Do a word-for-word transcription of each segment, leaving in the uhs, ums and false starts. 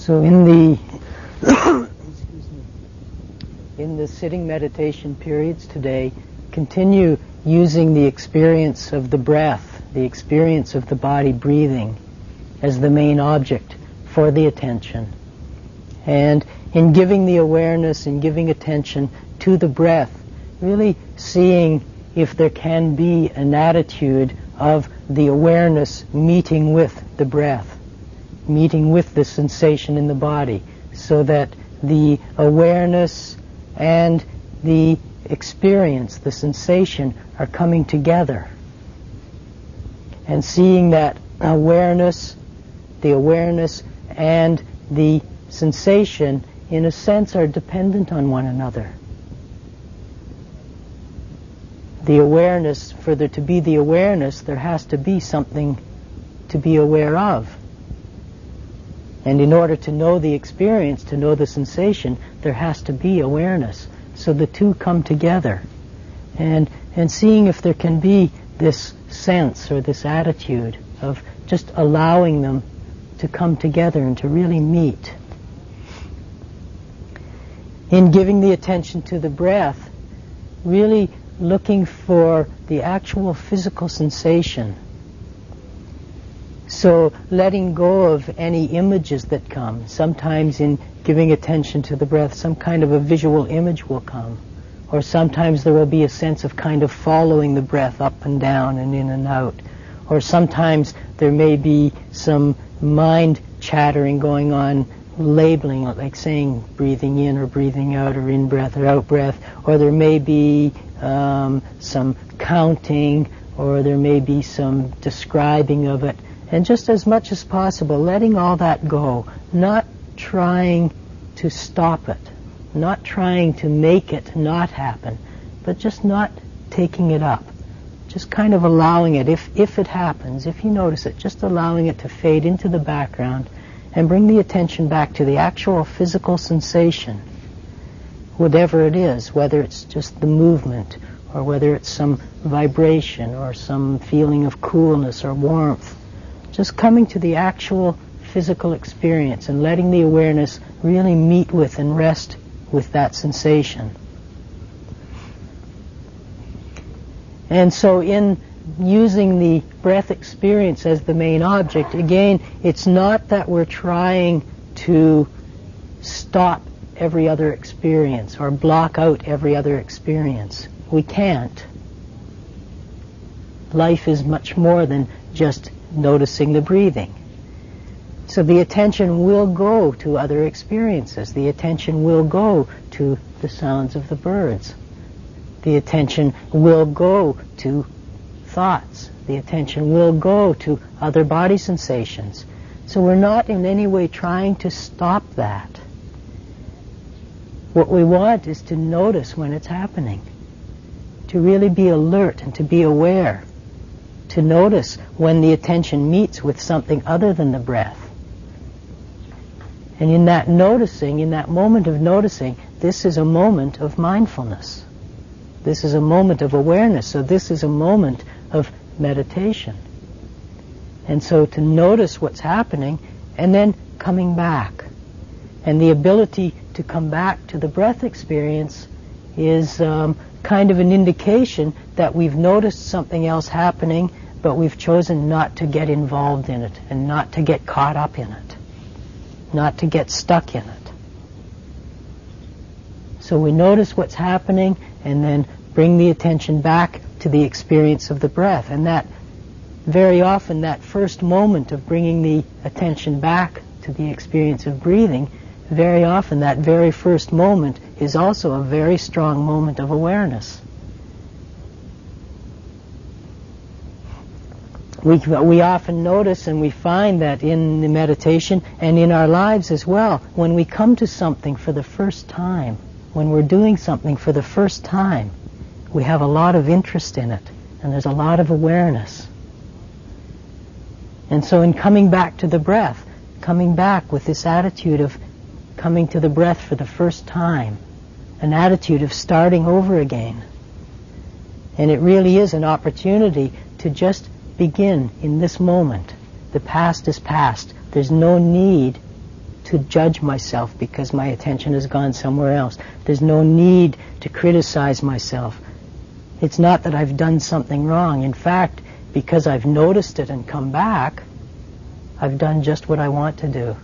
So in the excuse me, in the sitting meditation periods today, continue using the experience of the breath, the experience of the body breathing as the main object for the attention. And in giving the awareness and giving attention to the breath, really seeing if there can be an attitude of the awareness meeting with the breath, meeting with the sensation in the body, so that the awareness and the experience, the sensation, are coming together. And seeing that awareness, the awareness and the sensation, in a sense, are dependent on one another. The awareness, for there to be the awareness, there has to be something to be aware of. And in order to know the experience, to know the sensation, there has to be awareness. So the two come together. And and seeing if there can be this sense or this attitude of just allowing them to come together and to really meet. In giving the attention to the breath, really looking for the actual physical sensation. So letting go of any images that come. Sometimes in giving attention to the breath, some kind of a visual image will come. Or sometimes there will be a sense of kind of following the breath up and down and in and out. Or sometimes there may be some mind chattering going on, labeling it, like saying breathing in or breathing out, or in breath or out breath. Or there may be um, some counting, or there may be some describing of it. And just as much as possible, letting all that go, not trying to stop it, not trying to make it not happen, but just not taking it up. Just kind of allowing it, if, if it happens, if you notice it, just allowing it to fade into the background and bring the attention back to the actual physical sensation, whatever it is, whether it's just the movement, or whether it's some vibration, or some feeling of coolness or warmth. Just coming to the actual physical experience and letting the awareness really meet with and rest with that sensation. And so in using the breath experience as the main object, again, it's not that we're trying to stop every other experience or block out every other experience. We can't. Life is much more than just noticing the breathing. So the attention will go to other experiences. The attention will go to the sounds of the birds. The attention will go to thoughts. The attention will go to other body sensations. So we're not in any way trying to stop that. What we want is to notice when it's happening, to really be alert and to be aware, to notice when the attention meets with something other than the breath. And in that noticing, in that moment of noticing, this is a moment of mindfulness. This is a moment of awareness. So this is a moment of meditation. And so to notice what's happening and then coming back. And the ability to come back to the breath experience is um, kind of an indication that we've noticed something else happening, but we've chosen not to get involved in it and not to get caught up in it, not to get stuck in it. So we notice what's happening and then bring the attention back to the experience of the breath. And that, very often, that first moment of bringing the attention back to the experience of breathing, very often that very first moment is also a very strong moment of awareness. We, we often notice and we find that in the meditation and in our lives as well, when we come to something for the first time, when we're doing something for the first time, we have a lot of interest in it, and there's a lot of awareness. And so in coming back to the breath, coming back with this attitude of coming to the breath for the first time, an attitude of starting over again. And it really is an opportunity to just begin in this moment. The past is past. There's no need to judge myself because my attention has gone somewhere else. There's no need to criticize myself. It's not that I've done something wrong. In fact, because I've noticed it and come back, I've done just what I want to do.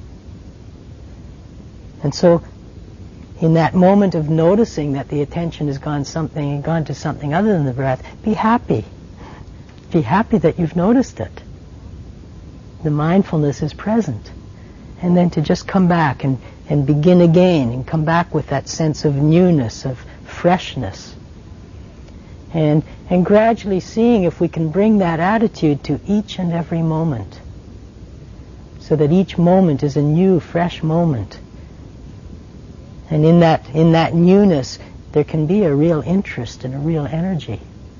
And so, in that moment of noticing that the attention has gone something and gone to something other than the breath, be happy. Be happy that you've noticed it. The mindfulness is present. And then to just come back and, and begin again and come back with that sense of newness, of freshness. And, and gradually seeing if we can bring that attitude to each and every moment. So that each moment is a new, fresh moment. And in that, in that newness, there can be a real interest and a real energy.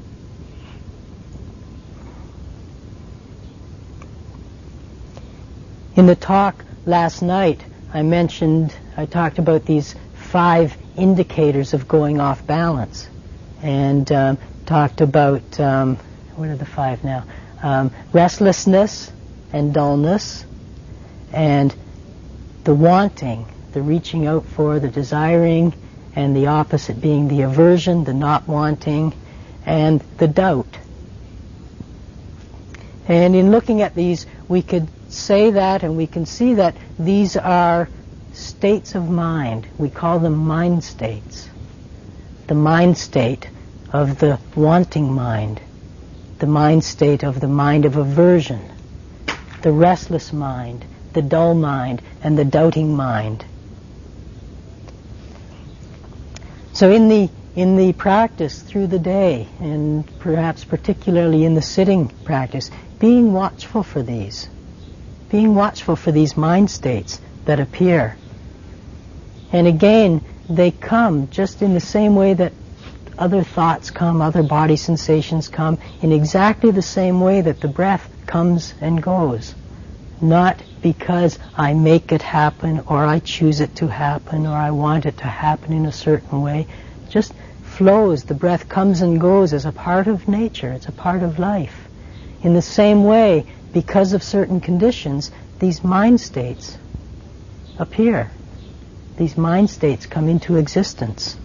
In the talk last night, I mentioned, I talked about these five indicators of going off balance. And um, talked about, um, what are the five now? Um, restlessness and dullness, and the wanting, the reaching out for, the desiring, and the opposite being the aversion, the not wanting, and the doubt. And in looking at these, we could say that, and we can see that these are states of mind. We call them mind states. The mind state of the wanting mind, the mind state of the mind of aversion, the restless mind, the dull mind, and the doubting mind. So in the in the practice through the day, and perhaps particularly in the sitting practice, being watchful for these, being watchful for these mind states that appear. And again, they come just in the same way that other thoughts come, other body sensations come, in exactly the same way that the breath comes and goes. Not because I make it happen, or I choose it to happen, or I want it to happen in a certain way. Just flows. The breath comes and goes as a part of nature. It's a part of life. In the same way, because of certain conditions, these mind states appear. These mind states come into existence.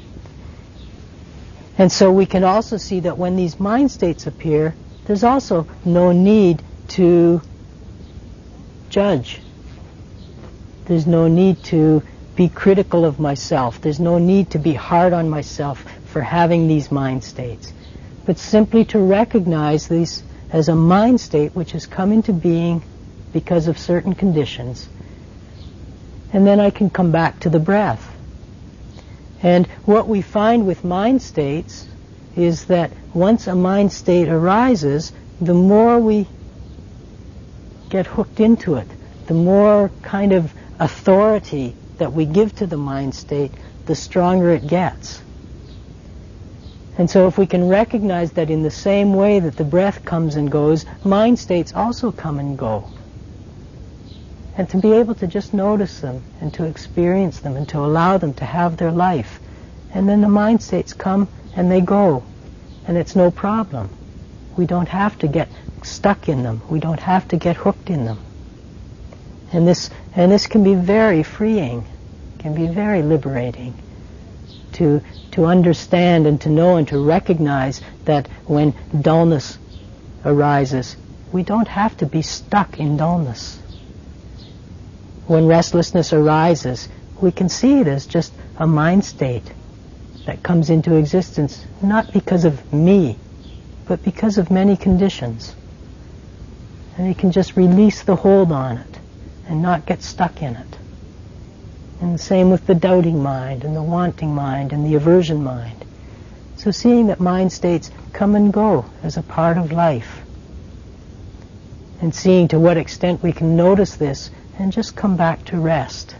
And so we can also see that when these mind states appear, there's also no need to judge. There's no need to be critical of myself. There's no need to be hard on myself for having these mind states. But simply to recognize these as a mind state which has come into being because of certain conditions. And then I can come back to the breath. And what we find with mind states is that once a mind state arises, the more we get hooked into it, the more kind of authority that we give to the mind state, the stronger it gets. And so if we can recognize that in the same way that the breath comes and goes, mind states also come and go. And to be able to just notice them and to experience them and to allow them to have their life. And then the mind states come and they go. And it's no problem. We don't have to get stuck in them. We don't have to get hooked in them. And this and this can be very freeing, can be very liberating to to understand and to know and to recognize that when dullness arises, we don't have to be stuck in dullness. When restlessness arises, we can see it as just a mind state that comes into existence, not because of me, but because of many conditions. And we can just release the hold on it and not get stuck in it. And the same with the doubting mind and the wanting mind and the aversion mind. So seeing that mind states come and go as a part of life. And seeing to what extent we can notice this and just come back to rest.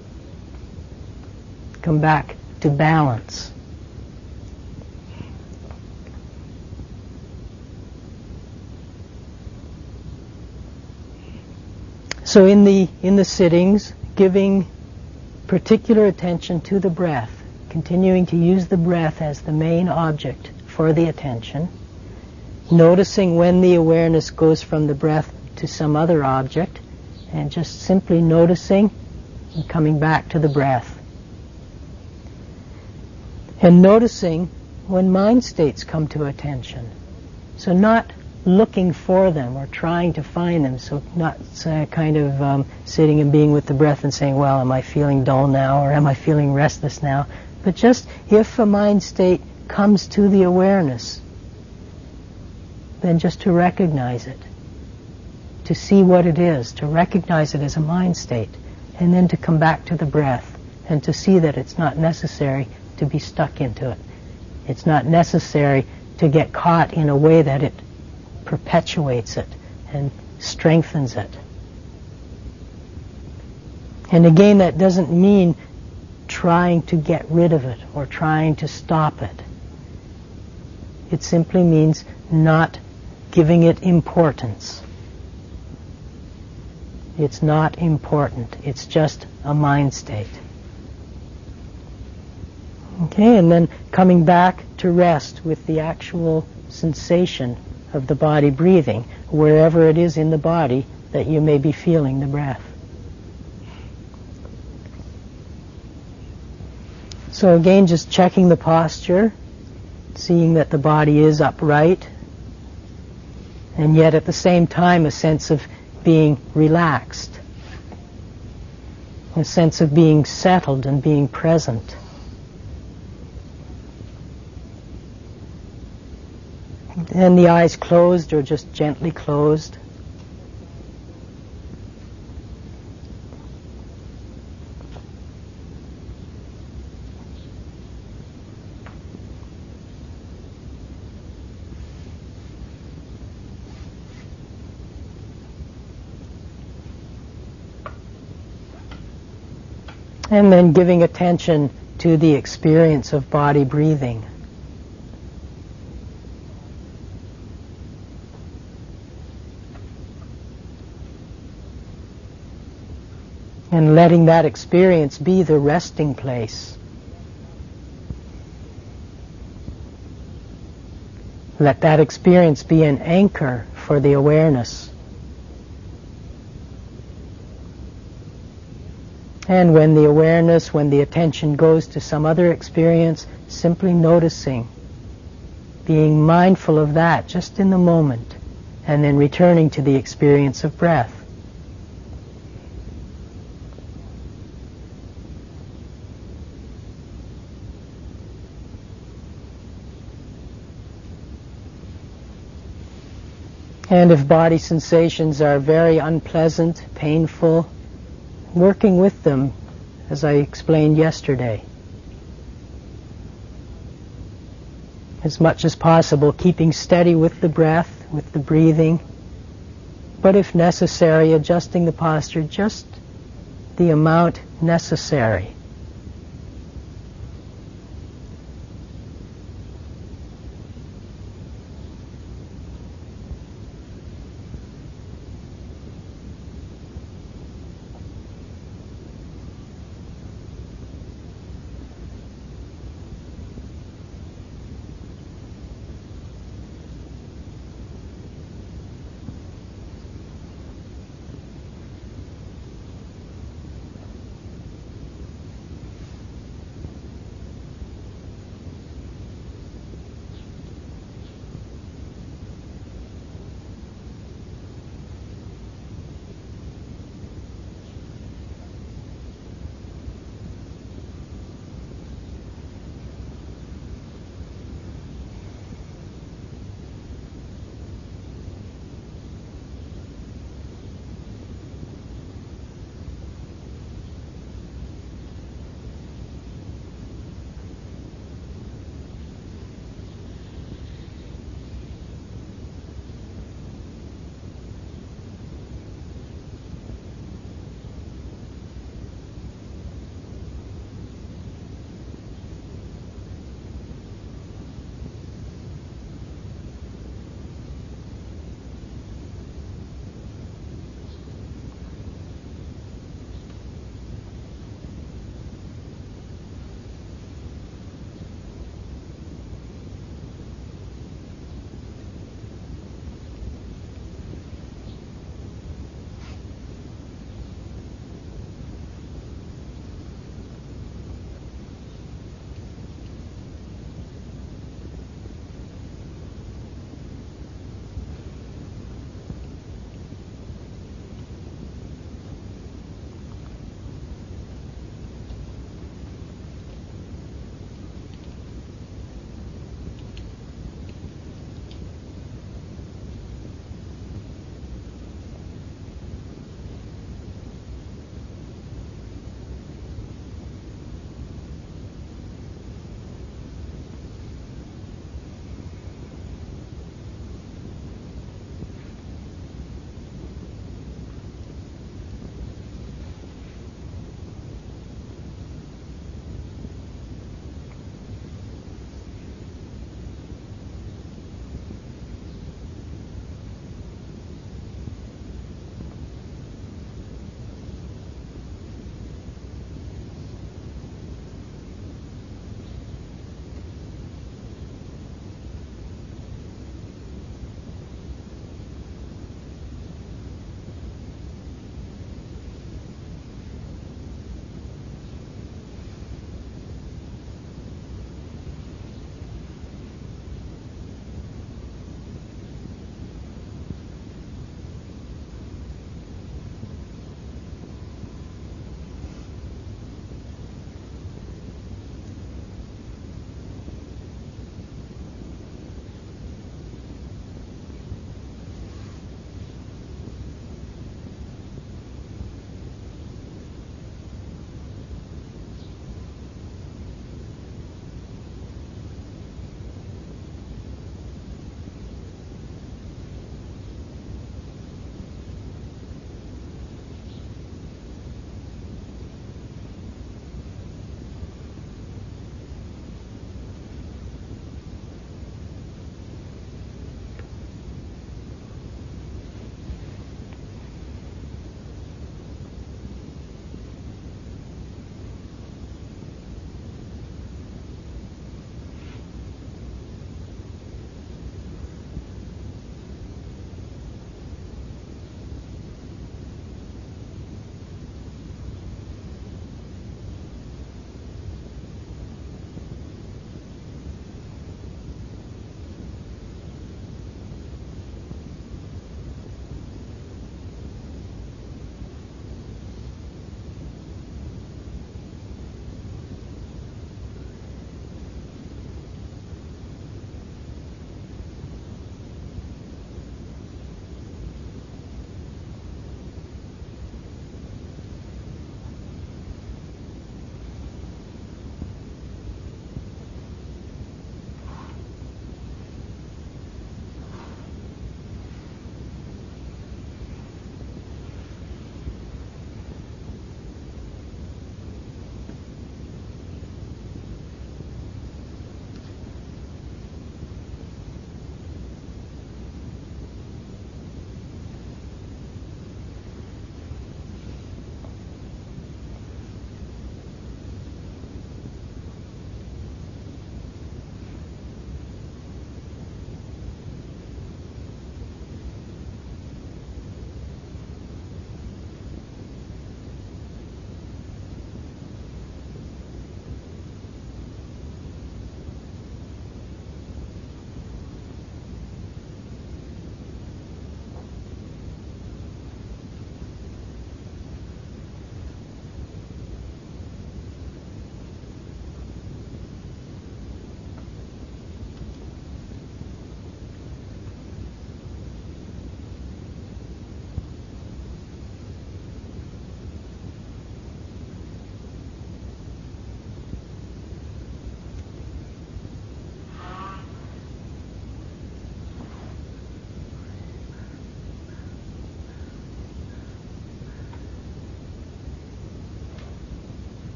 Come back to balance. So in the in the sittings, giving particular attention to the breath, continuing to use the breath as the main object for the attention, noticing when the awareness goes from the breath to some other object, and just simply noticing and coming back to the breath. And noticing when mind states come to attention. So not looking for them or trying to find them, so not uh, kind of um, sitting and being with the breath and saying, well, am I feeling dull now, or am I feeling restless now? But just if a mind state comes to the awareness, then just to recognize it, to see what it is, to recognize it as a mind state, and then to come back to the breath and to see that it's not necessary to be stuck into it. It's not necessary to get caught in a way that it perpetuates it and strengthens it. And again, that doesn't mean trying to get rid of it or trying to stop it. It simply means not giving it importance. It's not important. It's just a mind state. Okay, and then coming back to rest with the actual sensation of the body breathing, wherever it is in the body that you may be feeling the breath. So again, just checking the posture, seeing that the body is upright, and yet at the same time a sense of being relaxed, a sense of being settled and being present. And the eyes closed or just gently closed. And then giving attention to the experience of body breathing. And letting that experience be the resting place. Let that experience be an anchor for the awareness. And when the awareness, when the attention goes to some other experience, simply noticing, being mindful of that just in the moment, and then returning to the experience of breath. And if body sensations are very unpleasant, painful, working with them, as I explained yesterday. As much as possible, keeping steady with the breath, with the breathing, but if necessary, adjusting the posture just the amount necessary.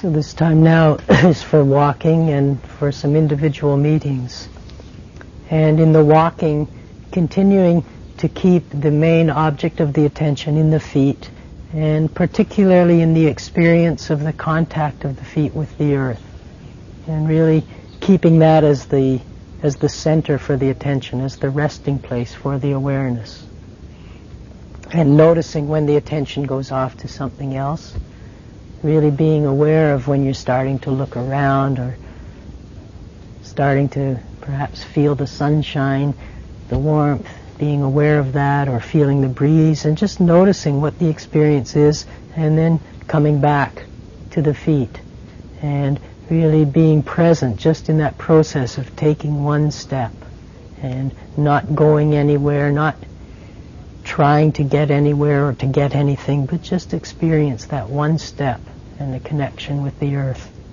So this time now is for walking and for some individual meetings. And in the walking, continuing to keep the main object of the attention in the feet, and particularly in the experience of the contact of the feet with the earth. And really keeping that as the as the center for the attention, as the resting place for the awareness. And noticing when the attention goes off to something else. Really being aware of when you're starting to look around or starting to perhaps feel the sunshine, the warmth, being aware of that, or feeling the breeze, and just noticing what the experience is, and then coming back to the feet and really being present just in that process of taking one step and not going anywhere, not trying to get anywhere or to get anything, but just experience that one step and the connection with the earth.